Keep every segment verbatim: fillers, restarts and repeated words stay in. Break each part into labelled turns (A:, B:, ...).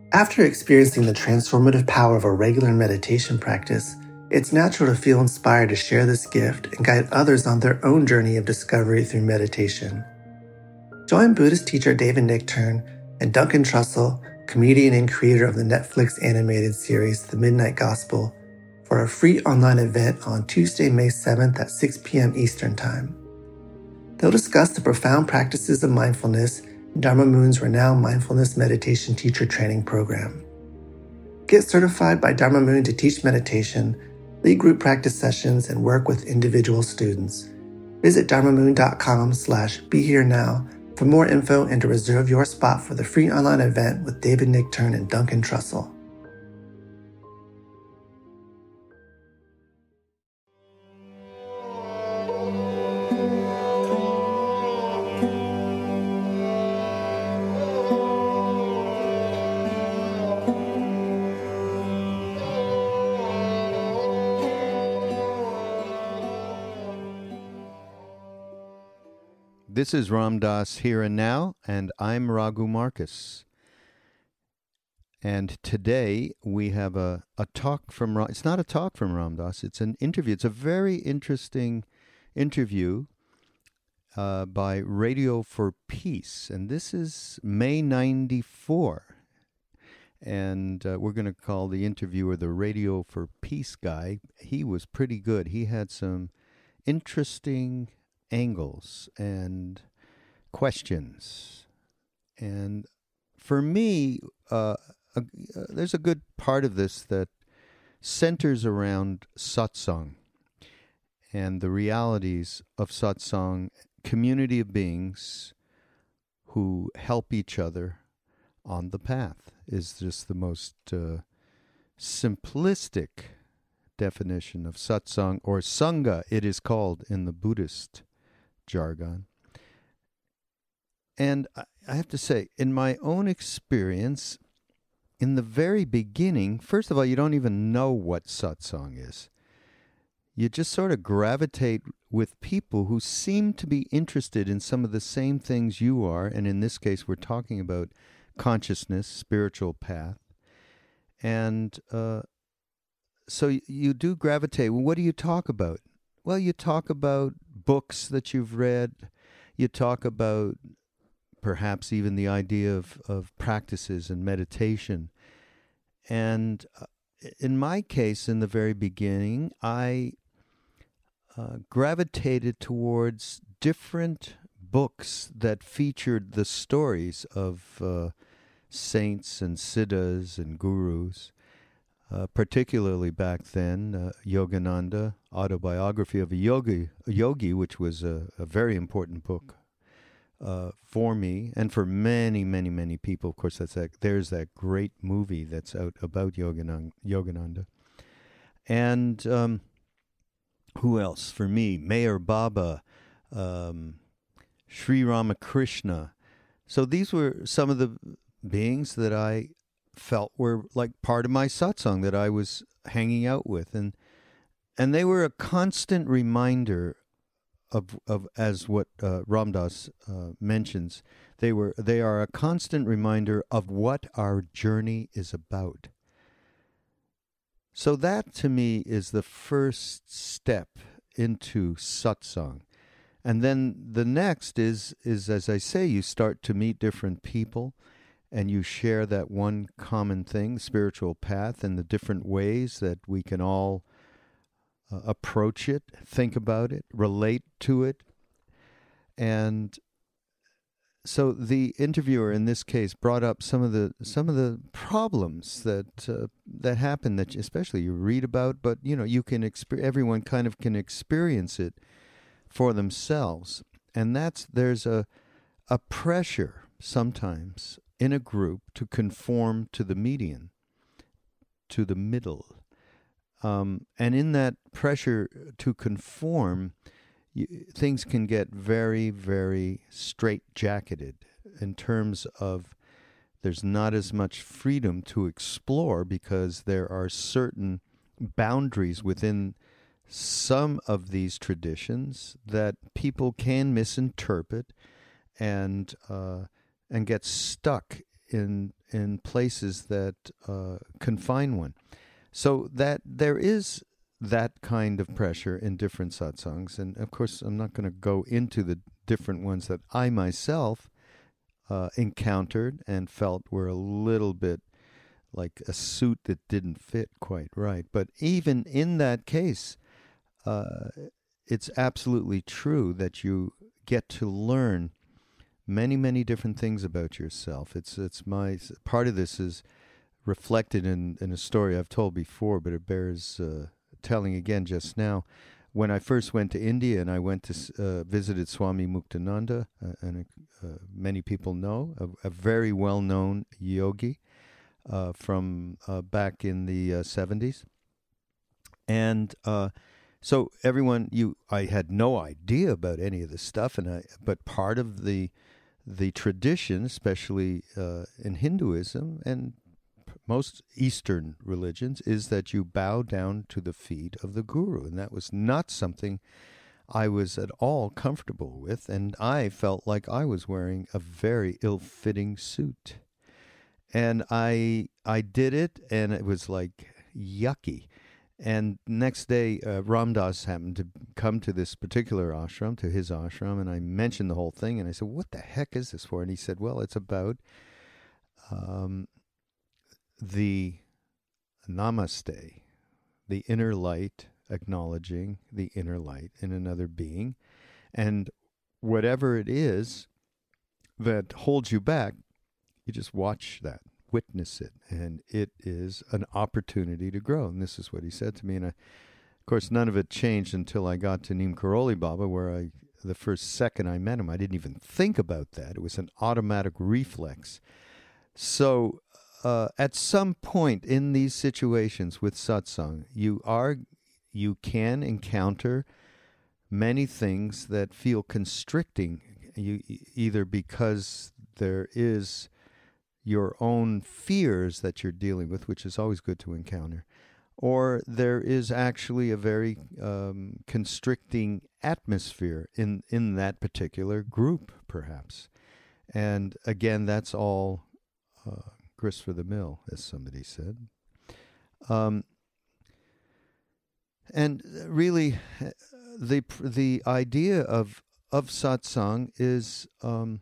A: After experiencing the transformative power of a regular meditation practice, it's natural to feel inspired to share this gift and guide others on their own journey of discovery through meditation. Join Buddhist teacher David Nichtern and Duncan Trussell, comedian and creator of the Netflix animated series The Midnight Gospel, for a free online event on Tuesday, May seventh at six p.m. Eastern Time. They'll discuss the profound practices of mindfulness in Dharma Moon's renowned mindfulness meditation teacher training program. Get certified by Dharma Moon to teach meditation, lead group practice sessions, and work with individual students. Visit dharmamoon.com slash be here now for more info and to reserve your spot for the free online event with David Nichtern and Duncan Trussell.
B: This is Ram Dass Here and Now, and I'm Raghu Marcus. And today we have a, a talk from, Ra- it's not a talk from Ram Dass, it's an interview. It's a very interesting interview uh, by Radio for Peace. And this is May ninety-four. And uh, we're going to call the interviewer the Radio for Peace guy. He was pretty good. He had some interesting angles and questions. And for me, uh, a, uh, there's a good part of this that centers around satsang and the realities of satsang, community of beings who help each other on the path is just the most uh, simplistic definition of satsang, or sangha it is called in the Buddhist jargon. And I have to say, in my own experience, in the very beginning, first of all, you don't even know what satsang is. You just sort of gravitate with people who seem to be interested in some of the same things you are, and in this case, we're talking about consciousness, spiritual path. And uh, so you do gravitate. Well, what do you talk about? Well, you talk about books that you've read. You talk about perhaps even the idea of, of practices and meditation. And uh, in my case, in the very beginning, I uh, gravitated towards different books that featured the stories of uh, saints and siddhas and gurus. Uh, particularly back then, uh, Yogananda, Autobiography of a Yogi, a yogi which was a, a very important book uh, for me and for many, many, many people. Of course, that's that. There's that great movie that's out about Yogananda. Yogananda. And um, who else? For me, Meher Baba, um, Sri Ramakrishna. So these were some of the beings that I felt were like part of my satsang that I was hanging out with, and and they were a constant reminder of of as what uh, Ram Dass uh, mentions. They were they are a constant reminder of what our journey is about. So that to me is the first step into satsang, and then the next is is as I say, you start to meet different people. And you share that one common thing, spiritual path, and the different ways that we can all uh, approach it, think about it, relate to it. And so the interviewer in this case brought up some of the some of the problems that uh, that happen, that especially you read about, but you know you can exp- everyone kind of can experience it for themselves. And that's there's a a pressure sometimes in a group to conform to the median, to the middle. Um, and in that pressure to conform, you, things can get very, very straight-jacketed in terms of there's not as much freedom to explore because there are certain boundaries within some of these traditions that people can misinterpret and uh, and get stuck in in places that uh, confine one. So that there is that kind of pressure in different satsangs. And of course, I'm not going to go into the different ones that I myself uh, encountered and felt were a little bit like a suit that didn't fit quite right. But even in that case, uh, it's absolutely true that you get to learn many, many different things about yourself. It's it's my part of this is reflected in, in a story I've told before, but it bears uh, telling again just now. When I first went to India and I went to uh, visited Swami Muktananda, uh, and uh, many people know, a, a very well-known yogi uh, from uh, back in the uh, seventies. And uh, so everyone, you, I had no idea about any of this stuff, and I, but part of the the tradition, especially uh, in Hinduism and most Eastern religions, is that you bow down to the feet of the guru. And that was not something I was at all comfortable with. And I felt like I was wearing a very ill-fitting suit. And I I did it, and it was like yucky. And next day, uh, Ram Dass happened to come to this particular ashram, to his ashram, and I mentioned the whole thing. And I said, what the heck is this for? And he said, well, it's about... Um, the namaste, the inner light, acknowledging the inner light in another being. And whatever it is that holds you back, you just watch that, witness it, and it is an opportunity to grow. And this is what he said to me. And I, of course, none of it changed until I got to Neem Karoli Baba, where I, the first second I met him, I didn't even think about that. It was an automatic reflex. So Uh, at some point in these situations with satsang, you are, you can encounter many things that feel constricting, you, either because there is your own fears that you're dealing with, which is always good to encounter, or there is actually a very um, constricting atmosphere in, in that particular group, perhaps. And again, that's all... Uh, grist for the mill, as somebody said. Um, and really, the the idea of of satsang is um,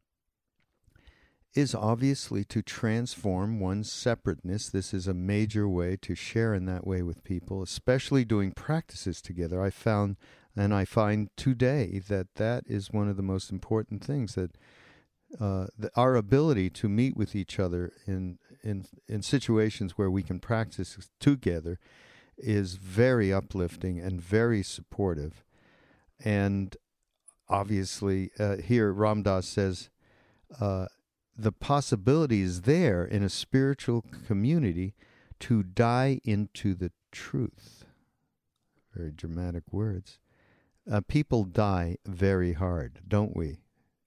B: is obviously to transform one's separateness. This is a major way to share in that way with people, especially doing practices together. I found, and I find today, that that is one of the most important things, that Uh, the, our ability to meet with each other in, in in situations where we can practice together is very uplifting and very supportive. And obviously, uh, here Ram Dass says uh, the possibility is there in a spiritual community to die into the truth. Very dramatic words. Uh, people die very hard, don't we?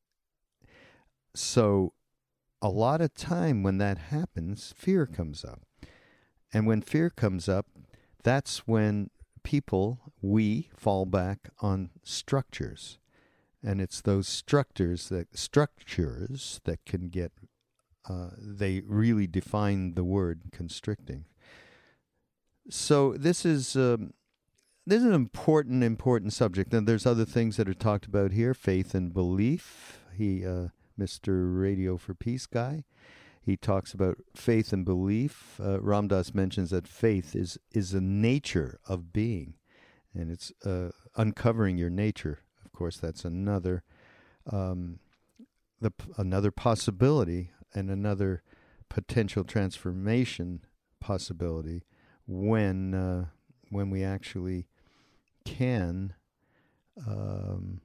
B: So a lot of time when that happens, fear comes up. And when fear comes up, that's when people, we, fall back on structures. And it's those structures that structures that can get, uh, they really define the word constricting. So this is um, this is an important, important subject. And there's other things that are talked about here, faith and belief. He... Uh, Mister Radio for Peace guy. He talks about faith and belief. Uh, Ram Dass mentions that faith is is a nature of being, and it's uh, uncovering your nature. Of course, that's another um, the another possibility and another potential transformation possibility when uh, when we actually can. Um,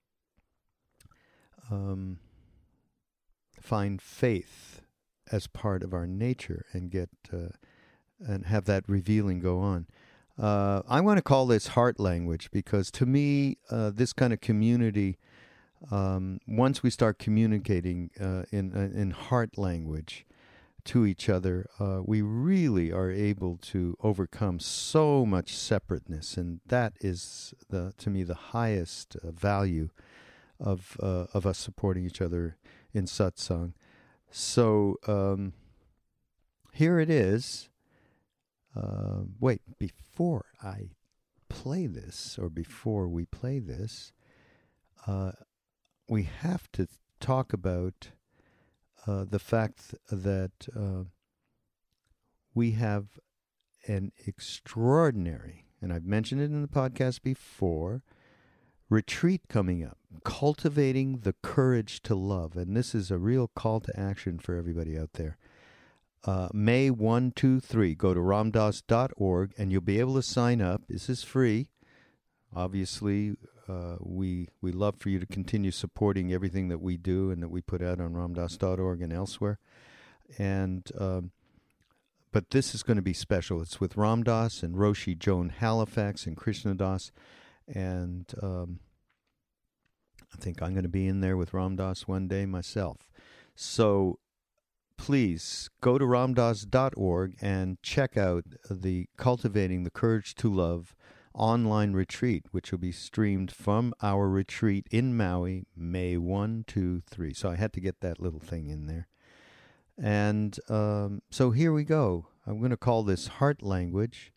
B: um, find faith as part of our nature and get uh, and have that revealing go on. Uh, I want to call this heart language because to me, uh, this kind of community, um, once we start communicating uh, in in heart language to each other, uh, we really are able to overcome so much separateness, and that is the to me the highest uh, value of uh, of us supporting each other in satsang. So um, here it is. Uh, wait, before I play this, or before we play this, uh, we have to talk about uh, the fact that uh, we have an extraordinary, and I've mentioned it in the podcast before, retreat coming up, Cultivating the Courage to Love. And this is a real call to action for everybody out there. Uh, May first, two, three. Go to ramdas dot org and you'll be able to sign up. This is free. Obviously, uh, we we love for you to continue supporting everything that we do and that we put out on ramdas dot org and elsewhere. And um, but this is going to be special. It's with Ram Dass and Roshi Joan Halifax and Krishna Das. And um, I think I'm going to be in there with Ram Dass one day myself. So please go to ramdas dot org and check out the Cultivating the Courage to Love online retreat, which will be streamed from our retreat in Maui, May first, two, three. So I had to get that little thing in there. And um, so here we go. I'm going to call this Heart Language.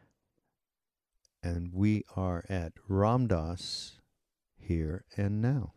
B: And we are at Ram Dass here and now.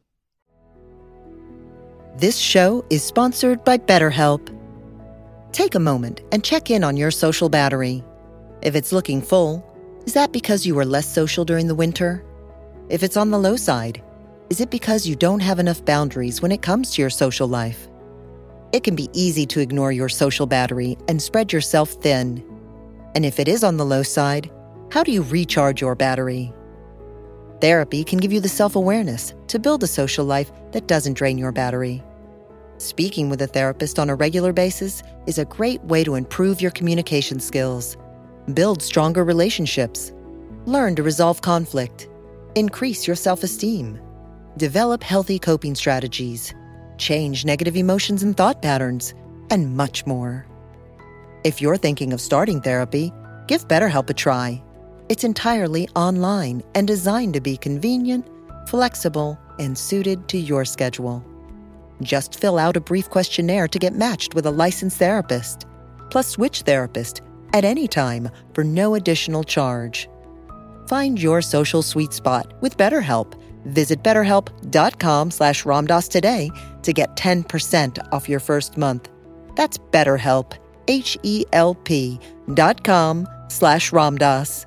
C: This show is sponsored by BetterHelp. Take a moment and check in on your social battery. If it's looking full, is that because you were less social during the winter? If it's on the low side, is it because you don't have enough boundaries when it comes to your social life? It can be easy to ignore your social battery and spread yourself thin. And if it is on the low side, how do you recharge your battery? Therapy can give you the self-awareness to build a social life that doesn't drain your battery. Speaking with a therapist on a regular basis is a great way to improve your communication skills, build stronger relationships, learn to resolve conflict, increase your self-esteem, develop healthy coping strategies, change negative emotions and thought patterns, and much more. If you're thinking of starting therapy, give BetterHelp a try. It's entirely online and designed to be convenient, flexible, and suited to your schedule. Just fill out a brief questionnaire to get matched with a licensed therapist, plus switch therapist at any time for no additional charge. Find your social sweet spot with BetterHelp. Visit betterhelp.com slash ramdas today to get ten percent off your first month. That's BetterHelp, H-E-L-P dot com slash ramdas.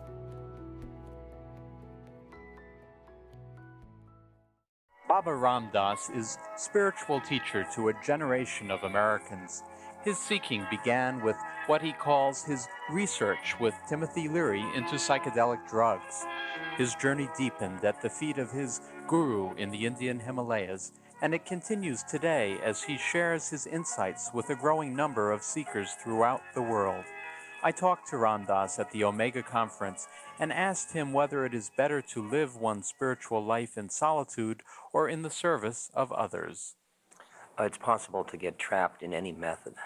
D: Baba Ram Dass is spiritual teacher to a generation of Americans. His seeking began with what he calls his research with Timothy Leary into psychedelic drugs. His journey deepened at the feet of his guru in the Indian Himalayas, and it continues today as he shares his insights with a growing number of seekers throughout the world. I talked to Ram Dass at the Omega Conference and asked him whether it is better to live one's spiritual life in solitude or in the service of others.
E: Uh, it's possible to get trapped in any method,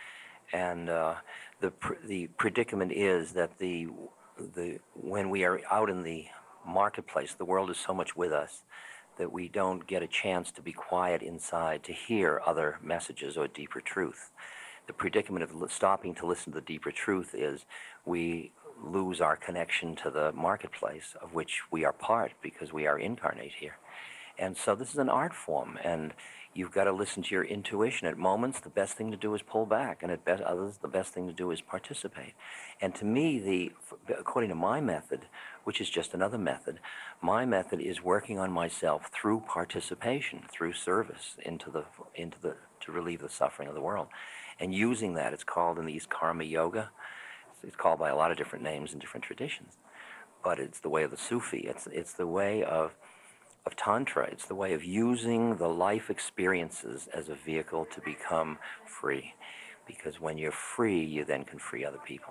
E: and uh, the pr- the predicament is that the the when we are out in the marketplace, the world is so much with us that we don't get a chance to be quiet inside to hear other messages or deeper truth. The predicament of stopping to listen to the deeper truth is we lose our connection to the marketplace of which we are part because we are incarnate here. And so this is an art form, and you've got to listen to your intuition. At moments, the best thing to do is pull back, and at be- others, the best thing to do is participate. And to me, the according to my method, which is just another method, my method is working on myself through participation, through service into the into the to relieve the suffering of the world. And using that, it's called in the East Karma Yoga. It's called by a lot of different names in different traditions, but it's the way of the Sufi. It's it's the way of of Tantra. It's the way of using the life experiences as a vehicle to become free, because when you're free, you then can free other people.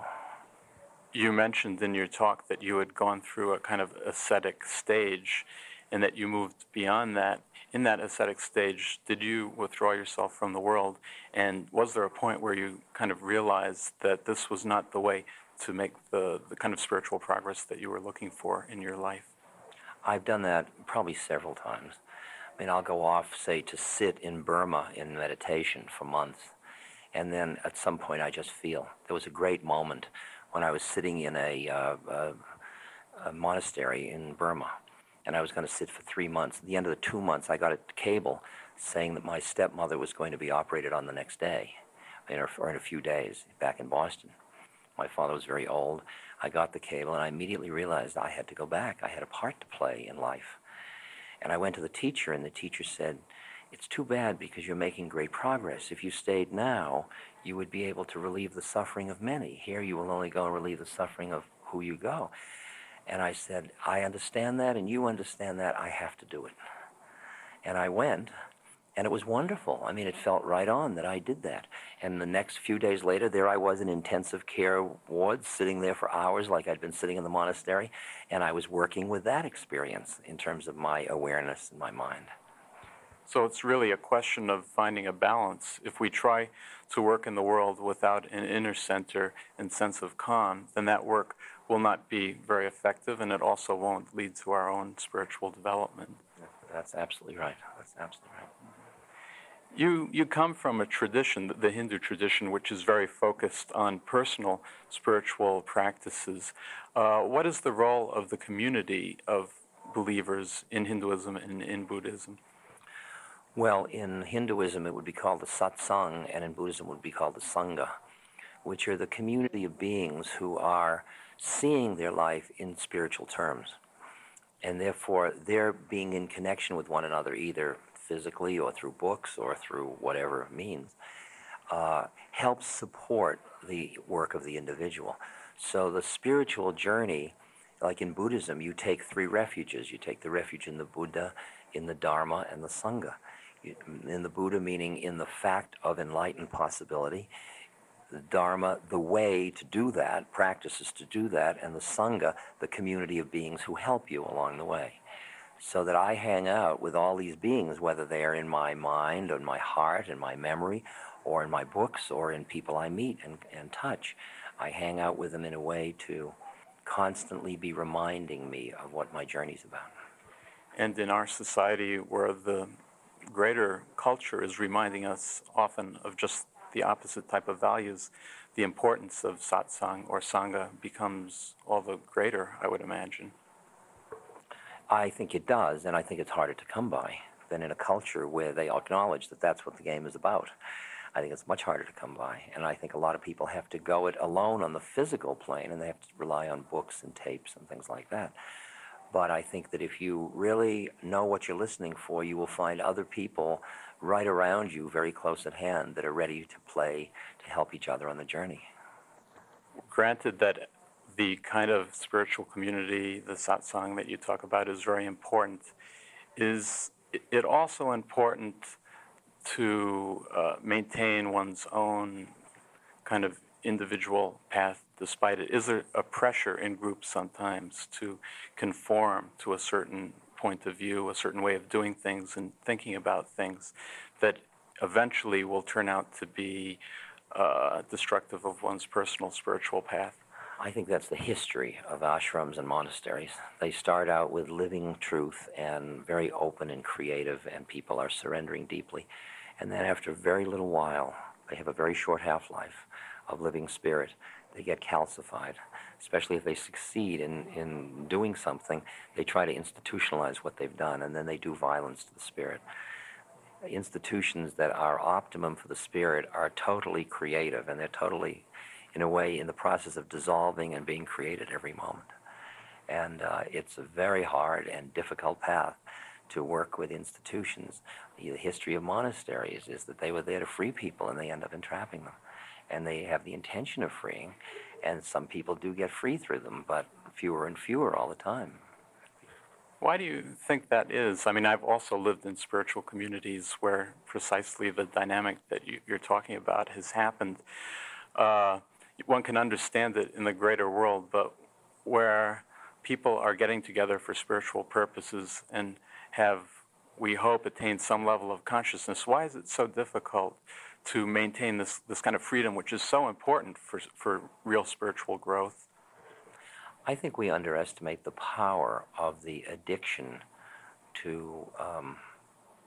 D: You mentioned in your talk that you had gone through a kind of ascetic stage and that you moved beyond that. In that ascetic stage, did you withdraw yourself from the world? And was there a point where you kind of realized that this was not the way to make the, the kind of spiritual progress that you were looking for in your life?
E: I've done that probably several times. I mean, I'll go off, say, to sit in Burma in meditation for months, and then at some point I just feel. There was a great moment when I was sitting in a, uh, a, a monastery in Burma, and I was going to sit for three months. At the end of the two months, I got a cable saying that my stepmother was going to be operated on the next day, in a, or in a few days, back in Boston. My father was very old. I got the cable, and I immediately realized I had to go back. I had a part to play in life. And I went to the teacher, and the teacher said, it's too bad because you're making great progress. If you stayed now, you would be able to relieve the suffering of many. Here you will only go and relieve the suffering of who you go. And I said, I understand that, and you understand that. I have to do it. And I went, and it was wonderful. I mean, it felt right on that I did that. And the next few days later, there I was in intensive care wards, sitting there for hours like I'd been sitting in the monastery, and I was working with that experience in terms of my awareness and my mind.
D: So it's really a question of finding a balance. If we try to work in the world without an inner center and sense of calm, then that work will not be very effective, and it also won't lead to our own spiritual development.
E: That's absolutely right. That's absolutely right.
D: You you come from a tradition, the Hindu tradition, which is very focused on personal spiritual practices. Uh, what is the role of the community of believers in Hinduism and in Buddhism?
E: Well, in Hinduism it would be called the satsang, and in Buddhism it would be called the sangha, which are the community of beings who are seeing their life in spiritual terms. And therefore, they're being in connection with one another, either physically or through books or through whatever means, uh, helps support the work of the individual. So the spiritual journey, like in Buddhism, you take three refuges. You take the refuge in the Buddha, in the Dharma, and the Sangha. In the Buddha, meaning in the fact of enlightened possibility. The Dharma, the way to do that, practices to do that, and the Sangha, the community of beings who help you along the way. So that I hang out with all these beings, whether they are in my mind, or in my heart, in my memory, or in my books, or in people I meet and, and touch. I hang out with them in a way to constantly be reminding me of what my journey's about.
D: And in our society, where the greater culture is reminding us often of just the opposite type of values, the importance of satsang or sangha becomes all the greater, I would imagine.
E: I think it does, and I think it's harder to come by than in a culture where they acknowledge that that's what the game is about. I think it's much harder to come by, and I think a lot of people have to go it alone on the physical plane, and they have to rely on books and tapes and things like that. But I think that if you really know what you're listening for, you will find other people right around you, very close at hand, that are ready to play, to help each other on the journey.
D: Granted that the kind of spiritual community, the satsang that you talk about, is very important, is it also important to uh, maintain one's own kind of individual path despite it? Is there a pressure in groups sometimes to conform to a certain point of view, a certain way of doing things and thinking about things that eventually will turn out to be uh, destructive of one's personal spiritual path?
E: I think that's the history of ashrams and monasteries. They start out with living truth and very open and creative, and people are surrendering deeply. And then after a very little while, they have a very short half-life of living spirit. They get calcified, especially if they succeed in, in doing something. They try to institutionalize what they've done, and then they do violence to the spirit. Institutions that are optimum for the spirit are totally creative, and they're totally, in a way, in the process of dissolving and being created every moment. And uh, it's a very hard and difficult path to work with institutions. The history of monasteries is that they were there to free people, and they end up entrapping them. And they have the intention of freeing, and some people do get free through them, but fewer and fewer all the time.
D: Why do you think that is? I mean, I've also lived in spiritual communities where precisely the dynamic that you, you're talking about has happened. Uh, one can understand it in the greater world, but where people are getting together for spiritual purposes and have, we hope, attained some level of consciousness, why is it so difficult to maintain this, this kind of freedom, which is so important for, for real spiritual growth?
E: I think we underestimate the power of the addiction to um,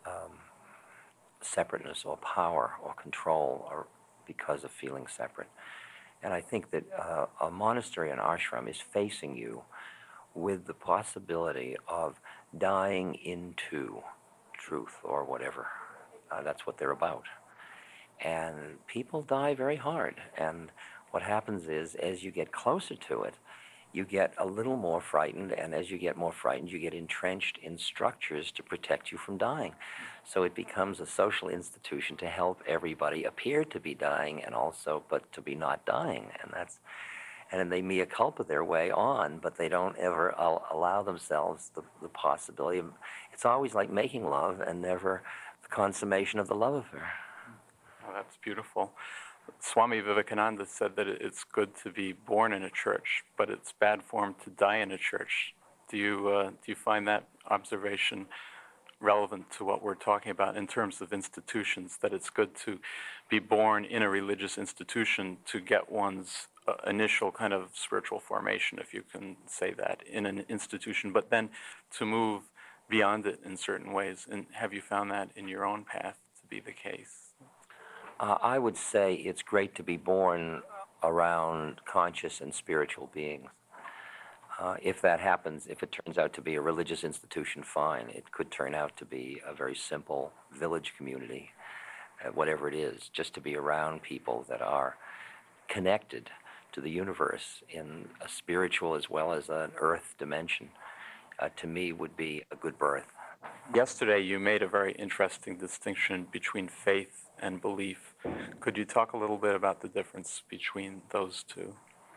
E: um, separateness or power or control or because of feeling separate. And I think that uh, a monastery, an ashram, is facing you with the possibility of dying into truth or whatever. Uh, that's what they're about. And people die very hard. And what happens is, as you get closer to it, you get a little more frightened, and as you get more frightened, you get entrenched in structures to protect you from dying. So it becomes a social institution to help everybody appear to be dying, and also, but to be not dying. And that's, and they mea culpa their way on, but they don't ever al- allow themselves the, the possibility of, it's always like making love and never the consummation of the love affair.
D: Oh, that's beautiful. Swami Vivekananda said that it's good to be born in a church, but it's bad form to die in a church. Do you uh, do you find that observation relevant to what we're talking about in terms of institutions, that it's good to be born in a religious institution to get one's uh, initial kind of spiritual formation, if you can say that, in an institution, but then to move beyond it in certain ways? And have you found that in your own path to be the case?
E: Uh, I would say it's great to be born around conscious and spiritual beings. Uh, if that happens, if it turns out to be a religious institution, fine. It could turn out to be a very simple village community, uh, whatever it is, just to be around people that are connected to the universe in a spiritual as well as an earth dimension, uh, to me would be a good birth.
D: Yesterday you made a very interesting distinction between faith and belief. Could you talk a little bit about the difference between those two?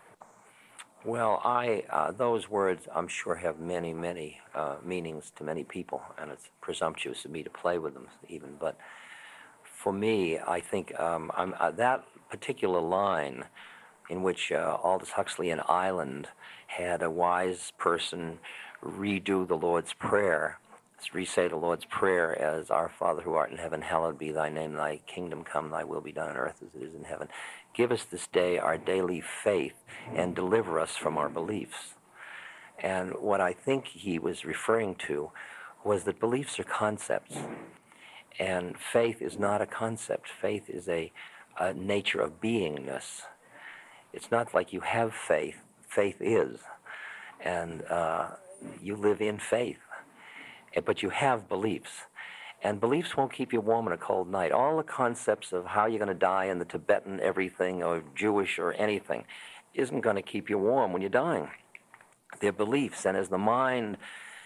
E: Well, I uh, those words, I'm sure, have many, many uh, meanings to many people, and it's presumptuous of me to play with them even. But for me, I think um, I'm, uh, that particular line in which uh, Aldous Huxley in Island had a wise person redo the Lord's Prayer, re-say the Lord's Prayer as, Our Father who art in heaven, hallowed be thy name, thy kingdom come, thy will be done on earth as it is in heaven. Give us this day our daily faith and deliver us from our beliefs. And what I think he was referring to was that beliefs are concepts, and faith is not a concept. Faith is a, a nature of beingness. It's not like you have faith. Faith is, and uh, you live in faith. But you have beliefs, and beliefs won't keep you warm on a cold night. All the concepts of how you're going to die in the Tibetan everything or Jewish or anything isn't going to keep you warm when you're dying. They're beliefs, and as the mind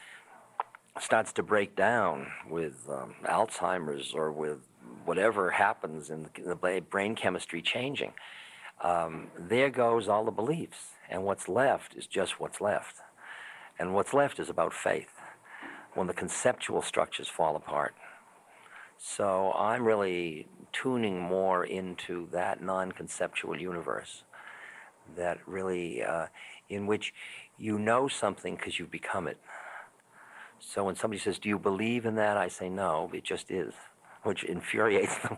E: starts to break down with um, Alzheimer's or with whatever happens in the, the brain chemistry changing, um, there goes all the beliefs, and what's left is just what's left. And what's left is about faith, when the conceptual structures fall apart. So I'm really tuning more into that non-conceptual universe, that really, uh, in which you know something because you've become it. So when somebody says, do you believe in that? I say, no, it just is, which infuriates them.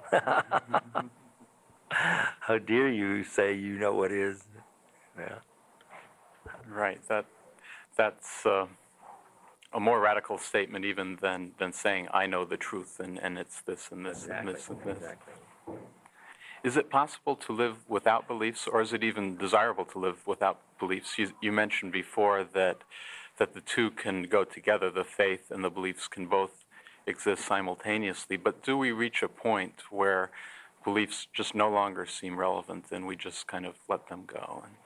E: How dare you say you know what is? Yeah.
D: Right, that that's... Uh... a more radical statement even than, than saying, I know the truth, and, and it's this and this
E: exactly.
D: and this and this.
E: Exactly.
D: Is it possible to live without beliefs, or is it even desirable to live without beliefs? You, you mentioned before that that the two can go together, the faith and the beliefs can both exist simultaneously, but do we reach a point where beliefs just no longer seem relevant and we just kind of let them go? And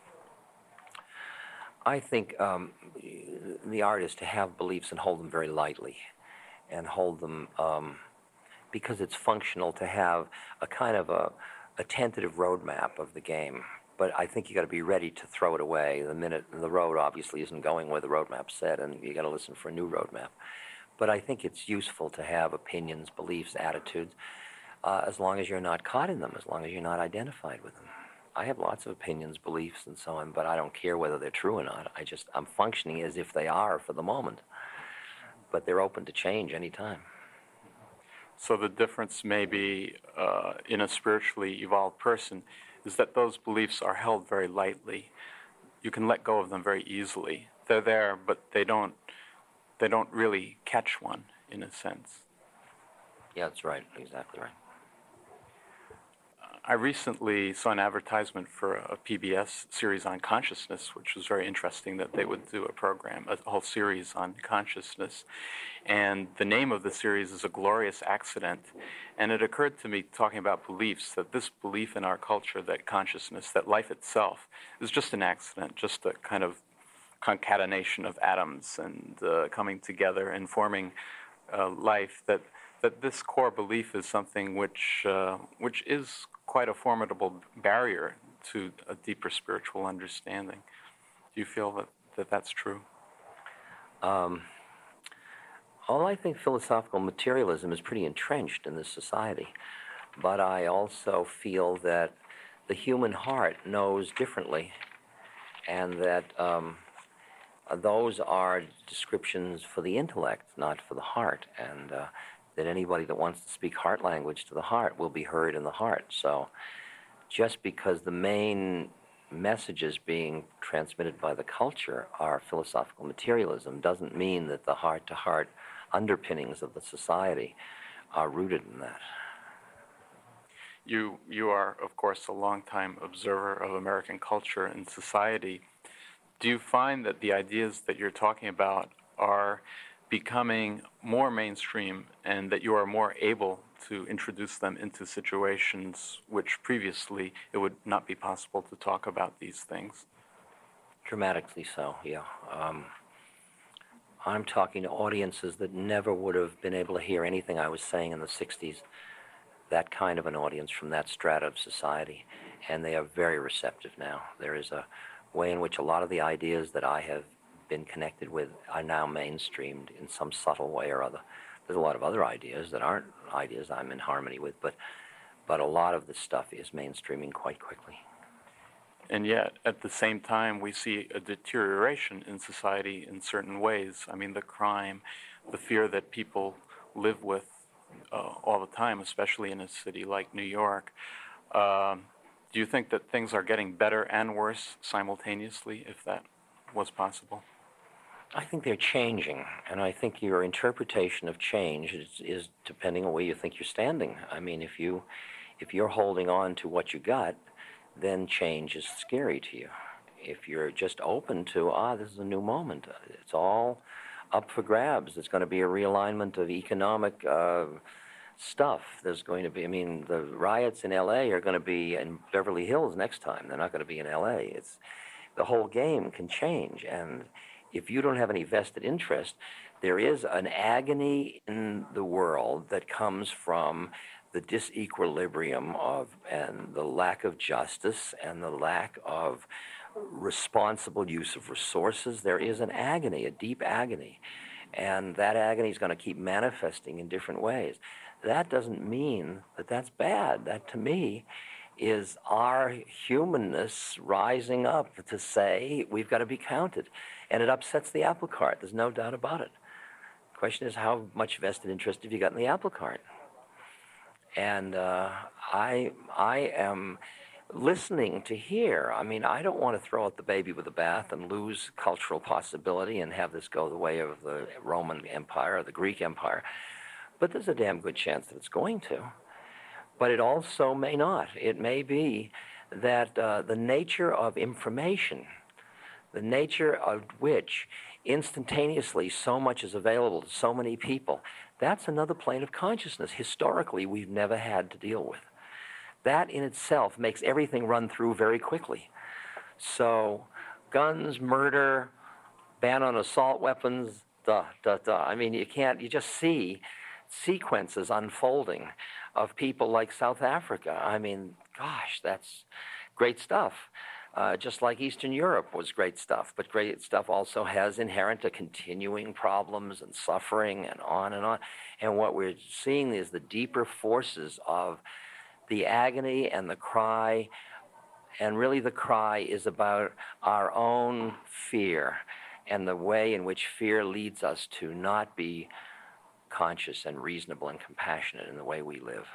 E: I think um, the art is to have beliefs and hold them very lightly, and hold them um, because it's functional to have a kind of a, a tentative roadmap of the game. But I think you got to be ready to throw it away the minute the road obviously isn't going where the roadmap said, and you got to listen for a new roadmap. But I think it's useful to have opinions, beliefs, attitudes, uh, as long as you're not caught in them, as long as you're not identified with them. I have lots of opinions, beliefs, and so on, but I don't care whether they're true or not. I just, I'm functioning as if they are for the moment. But they're open to change any time.
D: So the difference maybe uh, in a spiritually evolved person is that those beliefs are held very lightly. You can let go of them very easily. They're there, but they don't, they don't really catch one, in a sense.
E: Yeah, that's right. Exactly right.
D: I recently saw an advertisement for a P B S series on consciousness, which was very interesting that they would do a program, a whole series on consciousness. And the name of the series is A Glorious Accident. And it occurred to me, talking about beliefs, that this belief in our culture that consciousness, that life itself, is just an accident, just a kind of concatenation of atoms and uh, coming together and forming uh, life, that that this core belief is something which uh, which is quite a formidable barrier to a deeper spiritual understanding. Do you feel that, that that's true?
E: Um, well, I think philosophical materialism is pretty entrenched in this society, but I also feel that the human heart knows differently, and that um, those are descriptions for the intellect, not for the heart, and uh, that anybody that wants to speak heart language to the heart will be heard in the heart. So just because the main messages being transmitted by the culture are philosophical materialism doesn't mean that the heart-to-heart underpinnings of the society are rooted in that.
D: You, you are, of course, a longtime observer of American culture and society. Do you find that the ideas that you're talking about are becoming more mainstream and that you are more able to introduce them into situations which previously it would not be possible to talk about these things?
E: Dramatically so, yeah. Um, I'm talking to audiences that never would have been able to hear anything I was saying in the sixties, that kind of an audience from that strata of society, and they are very receptive now. There is a way in which a lot of the ideas that I have been connected with are now mainstreamed in some subtle way or other. There's a lot of other ideas that aren't ideas I'm in harmony with, but but a lot of this stuff is mainstreaming quite quickly.
D: And yet, at the same time, we see a deterioration in society in certain ways. I mean, the crime, the fear that people live with uh, all the time, especially in a city like New York. Um, do you think that things are getting better and worse simultaneously, if that was possible?
E: I think they're changing, and I think your interpretation of change is, is depending on where you think you're standing. I mean, if you, if you're holding on to what you got, then change is scary to you. If you're just open to, ah, this is a new moment, it's all up for grabs. There's going to be a realignment of economic uh, stuff. There's going to be, I mean, the riots in L A are going to be in Beverly Hills next time. They're not going to be in L A. It's, the whole game can change, and if you don't have any vested interest, there is an agony in the world that comes from the disequilibrium of and the lack of justice and the lack of responsible use of resources. There is an agony, a deep agony, and that agony is going to keep manifesting in different ways. That doesn't mean that that's bad. That, to me, is our humanness rising up to say we've got to be counted. And it upsets the apple cart. There's no doubt about it. The question is, how much vested interest have you got in the apple cart? And uh, I, I am listening to hear. I mean, I don't want to throw out the baby with the bath and lose cultural possibility and have this go the way of the Roman Empire or the Greek Empire. But there's a damn good chance that it's going to. But it also may not. It may be that uh, the nature of information, the nature of which instantaneously so much is available to so many people, that's another plane of consciousness historically we've never had to deal with. That in itself makes everything run through very quickly. So guns, murder, ban on assault weapons, duh, duh, duh. I mean, you can't, you just see sequences unfolding of people like South Africa. I mean, gosh, that's great stuff. Uh, just like Eastern Europe was great stuff, but great stuff also has inherent to continuing problems and suffering and on and on. And what we're seeing is the deeper forces of the agony and the cry, and really the cry is about our own fear and the way in which fear leads us to not be conscious and reasonable and compassionate in the way we live.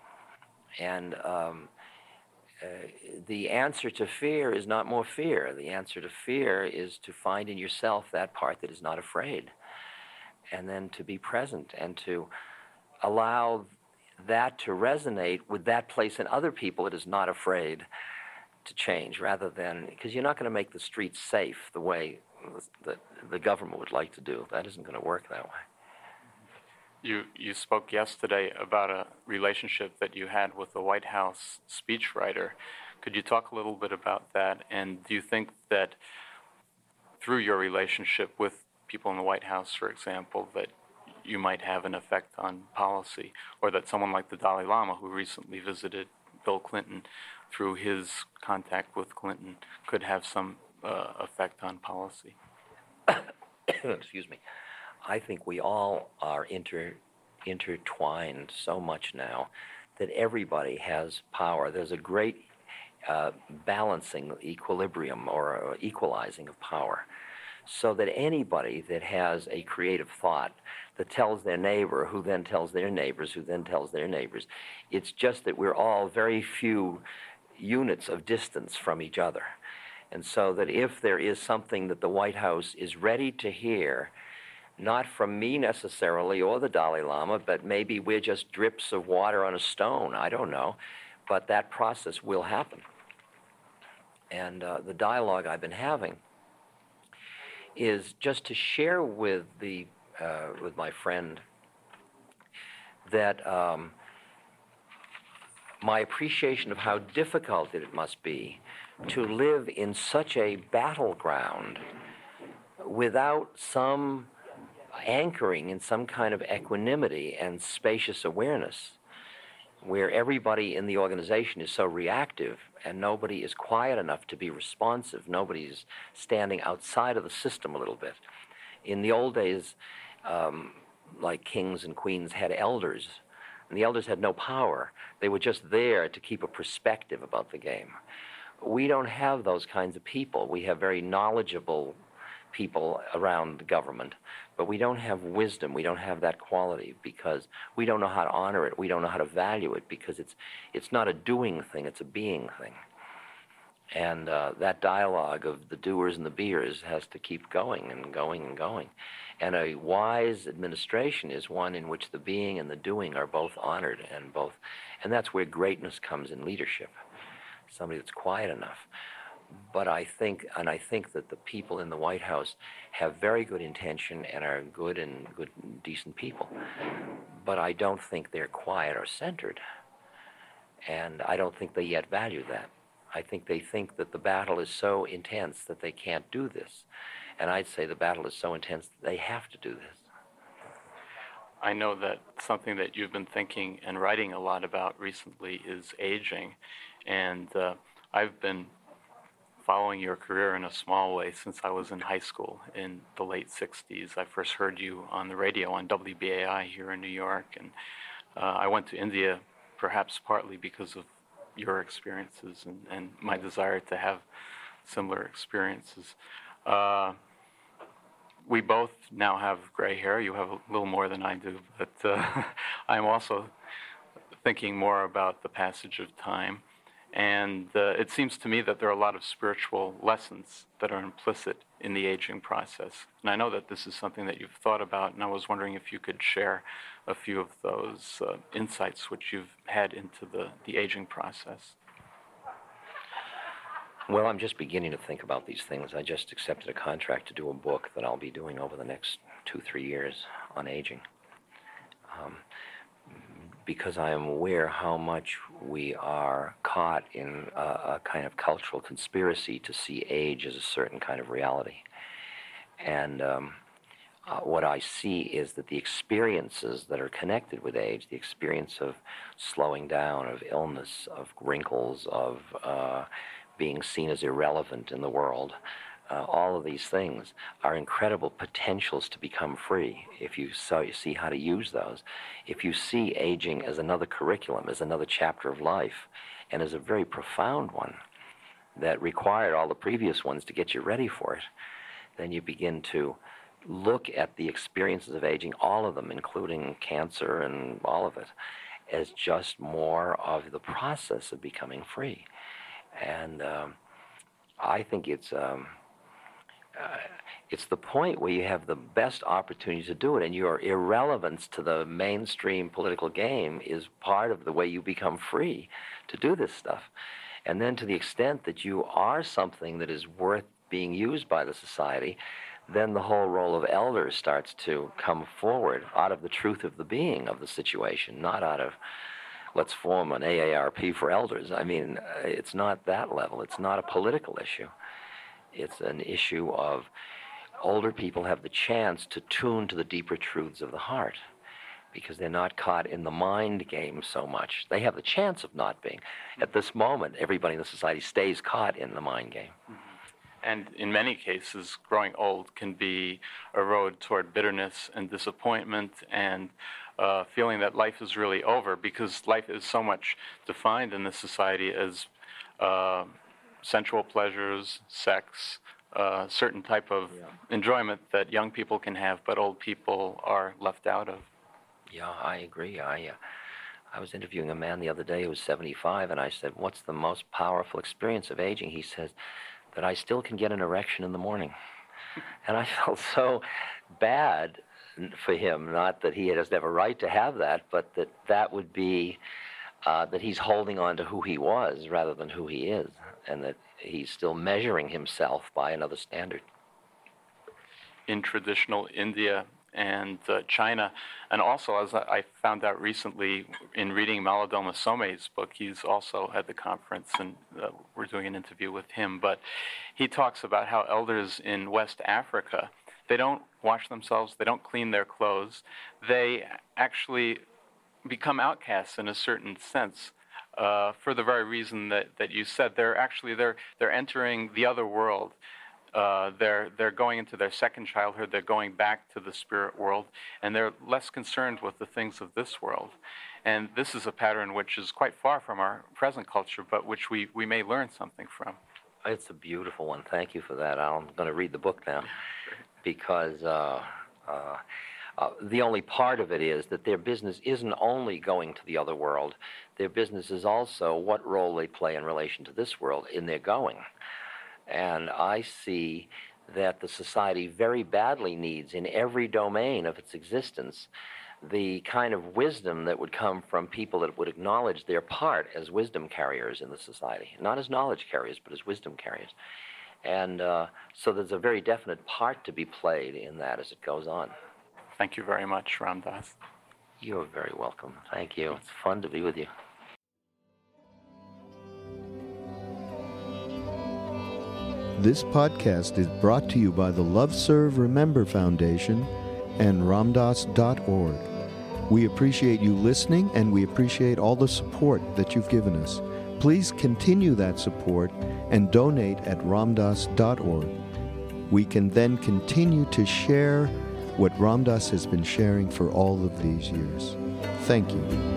E: And um, uh, the answer to fear is not more fear. The answer to fear is to find in yourself that part that is not afraid, and then to be present and to allow that to resonate with that place and other people that is not afraid to change, rather than, because you're not going to make the streets safe the way that the government would like to do. That isn't going to work that way.
D: You you spoke yesterday about a relationship that you had with the White House speechwriter. Could you talk a little bit about that? And do you think that through your relationship with people in the White House, for example, that you might have an effect on policy, or that someone like the Dalai Lama, who recently visited Bill Clinton, through his contact with Clinton, could have some uh, effect on policy?
E: Excuse me. I think we all are inter, intertwined so much now that everybody has power. There's a great uh, balancing, equilibrium, or equalizing of power, so that anybody that has a creative thought that tells their neighbor, who then tells their neighbors, who then tells their neighbors, it's just that we're all very few units of distance from each other. And so that if there is something that the White House is ready to hear, not from me necessarily or the Dalai Lama, but maybe we're just drips of water on a stone, I don't know, but that process will happen. And uh, the dialogue I've been having is just to share with the uh, with my friend that um, my appreciation of how difficult it must be to live in such a battleground without some anchoring in some kind of equanimity and spacious awareness, where everybody in the organization is so reactive and nobody is quiet enough to be responsive. Nobody's standing outside of the system a little bit. In the old days, um, like kings and queens had elders, and the elders had no power. They were just there to keep a perspective about the game. We don't have those kinds of people. We have very knowledgeable people around the government, but we don't have wisdom. We don't have that quality because we don't know how to honor it. We don't know how to value it because it's it's not a doing thing, it's a being thing. And uh, that dialogue of the doers and the beers has to keep going and going and going. And a wise administration is one in which the being and the doing are both honored, and both, and that's where greatness comes in leadership. Somebody that's quiet enough. But I think, and I think that the people in the White House have very good intention and are good and good, decent people. But I don't think they're quiet or centered. And I don't think they yet value that. I think they think that the battle is so intense that they can't do this. And I'd say the battle is so intense that they have to do this.
D: I know that something that you've been thinking and writing a lot about recently is aging. And uh, I've been following your career in a small way since I was in high school in the late sixties. I first heard you on the radio on W B A I here in New York, and uh, I went to India perhaps partly because of your experiences and, and my desire to have similar experiences. Uh, we both now have gray hair. You have a little more than I do, but uh, I'm also thinking more about the passage of time. And uh, it seems to me that there are a lot of spiritual lessons that are implicit in the aging process. And I know that this is something that you've thought about, and I was wondering if you could share a few of those uh, insights which you've had into the, the aging process.
E: Well, I'm just beginning to think about these things. I just accepted a contract to do a book that I'll be doing over the next two, three years on aging. Um, because I am aware how much we are caught in a, a kind of cultural conspiracy to see age as a certain kind of reality. And um, uh, what I see is that the experiences that are connected with age, the experience of slowing down, of illness, of wrinkles, of uh, being seen as irrelevant in the world, Uh, all of these things are incredible potentials to become free if you so you see how to use those. If you see aging as another curriculum, as another chapter of life, and as a very profound one that required all the previous ones to get you ready for it, then you begin to look at the experiences of aging, all of them, including cancer and all of it, as just more of the process of becoming free. And um, I think it's... Um, uh, it's the point where you have the best opportunity to do it, and your irrelevance to the mainstream political game is part of the way you become free to do this stuff. And then to the extent that you are something that is worth being used by the society, then the whole role of elders starts to come forward out of the truth of the being of the situation, not out of, let's form an A A R P for elders. I mean, it's not that level. It's not a political issue. It's an issue of older people have the chance to tune to the deeper truths of the heart because they're not caught in the mind game so much. They have the chance of not being. At this moment, everybody in the society stays caught in the mind game.
D: Mm-hmm. And in many cases, growing old can be a road toward bitterness and disappointment and uh, feeling that life is really over, because life is so much defined in this society as uh, sensual pleasures, sex, uh, certain type of yeah. enjoyment that young people can have, but old people are left out of.
E: Yeah, I agree. I, uh, I was interviewing a man the other day who was seventy-five, and I said, what's the most powerful experience of aging? He says, that I still can get an erection in the morning. And I felt so bad for him, not that he doesn't have a right to have that, but that that would be, uh, that he's holding on to who he was rather than who he is, and that he's still measuring himself by another standard.
D: In traditional India and uh, China, and also, as I found out recently in reading Malidoma Some's book, he's also at the conference, and uh, we're doing an interview with him, but he talks about how elders in West Africa, they don't wash themselves, they don't clean their clothes, they actually become outcasts in a certain sense, uh, for the very reason that, that you said. They're actually, they're, they're entering the other world. Uh, they're they're going into their second childhood. They're going back to the spirit world, and they're less concerned with the things of this world. And this is a pattern which is quite far from our present culture, but which we, we may learn something from.
E: It's a beautiful one. Thank you for that. I'm going to read the book now, because uh, uh, uh, the only part of it is that their business isn't only going to the other world. Their business is also what role they play in relation to this world in their going. And I see that the society very badly needs, in every domain of its existence, the kind of wisdom that would come from people that would acknowledge their part as wisdom carriers in the society. Not as knowledge carriers, but as wisdom carriers. And uh, so there's a very definite part to be played in that as it goes on.
D: Thank you very much, Ram Dass.
E: You're very welcome. Thank you. It's fun to be with you.
B: This podcast is brought to you by the Love Serve Remember Foundation and ramdas dot org. We appreciate you listening, and we appreciate all the support that you've given us. Please continue that support and donate at ramdas dot org. We can then continue to share what Ram Dass has been sharing for all of these years. Thank you.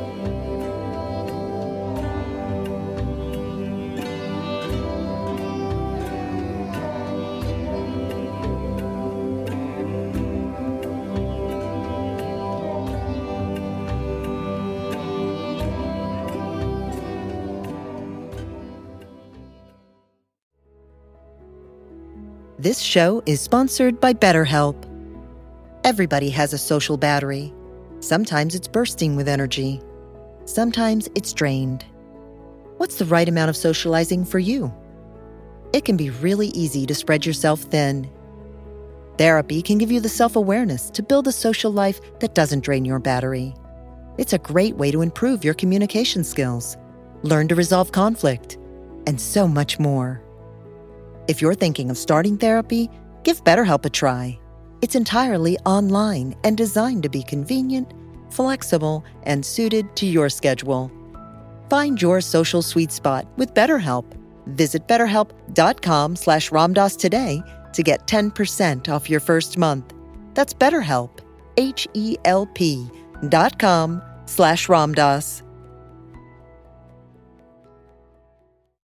C: This show is sponsored by BetterHelp. Everybody has a social battery. Sometimes it's bursting with energy. Sometimes it's drained. What's the right amount of socializing for you? It can be really easy to spread yourself thin. Therapy can give you the self-awareness to build a social life that doesn't drain your battery. It's a great way to improve your communication skills, learn to resolve conflict, and so much more. If you're thinking of starting therapy, give BetterHelp a try. It's entirely online and designed to be convenient, flexible, and suited to your schedule. Find your social sweet spot with BetterHelp. Visit betterhelp.com slash ramdas today to get ten percent off your first month. That's BetterHelp, H E L P dot com slash ramdas.